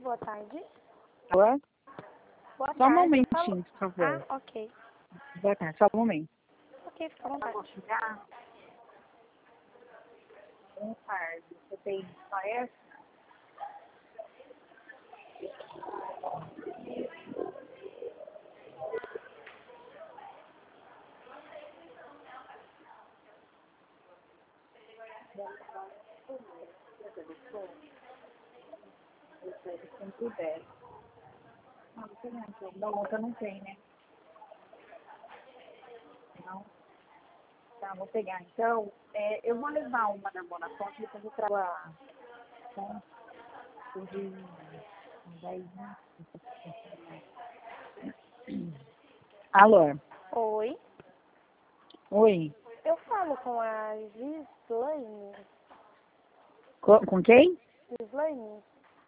boa tarde. Alô? Boa Só um tarde. momentinho, por favor. Ah, ok. Boa tarde, só um momento. Ok, fica à vontade. Boa tarde. Você tem só essa? Tem que 10. Não, você não. Da outra não tem, né? Não. Tá, vou pegar. Então, eu vou levar uma na Bonafonte, depois eu trago a... Então, de 10, né? Alô? Oi. Oi? Eu falo com a Gislaine. Com quem? Gislaine?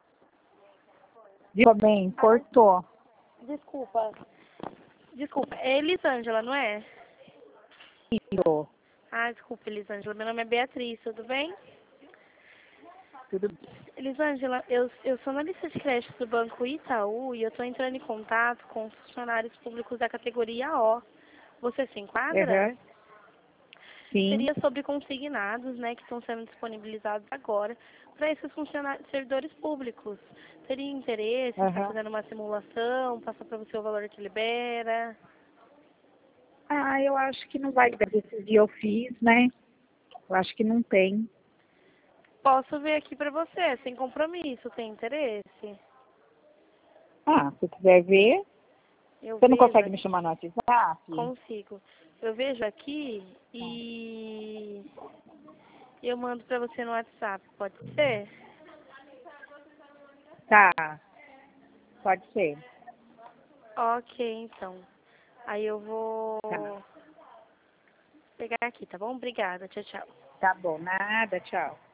Diga bem, cortou. Desculpa. Desculpa. É Elisângela, não é? Isso. Ah, desculpa, Elisângela. Meu nome é Beatriz, tudo bem? Tudo bem. Elisângela, eu sou analista de crédito do Banco Itaú e eu estou entrando em contato com os funcionários públicos da categoria O. Você se enquadra? Uhum. Sim. Seria sobre consignados, né, que estão sendo disponibilizados agora para esses funcionários, servidores públicos. Teria interesse em estar Uhum. fazendo uma simulação, passar para você o valor que libera? Ah, eu acho que não vai dar. Esse dia eu fiz, né? Eu acho que não tem. Posso ver aqui para você, sem compromisso, tem interesse? Ah, se quiser ver, Eu você não vejo consegue me aqui, chamar no WhatsApp? consigo. Eu vejo aqui e eu mando para você no WhatsApp, pode ser? Tá, pode ser. Ok, então. Aí eu vou Tá, pegar aqui, tá bom? Obrigada, tchau, tchau. tá bom. Nada, tchau.